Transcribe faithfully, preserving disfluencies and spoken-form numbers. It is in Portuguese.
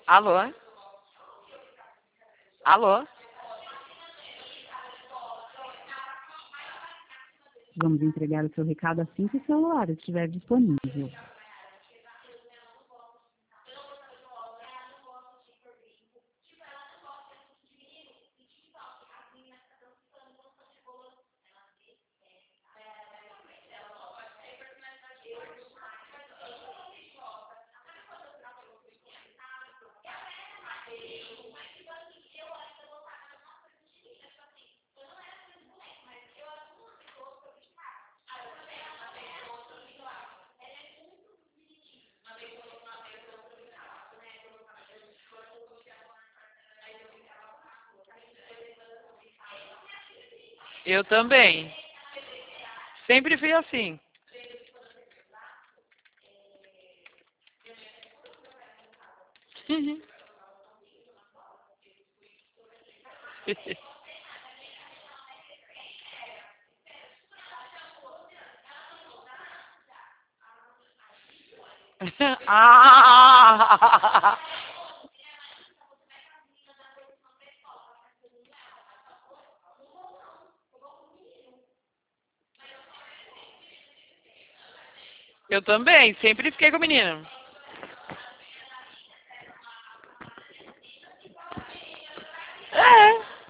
Alô? Alô? Vamos entregar o seu recado assim que o celular estiver disponível. Eu também. Sempre fui assim. Ah! Eu também, sempre fiquei com o menino. É.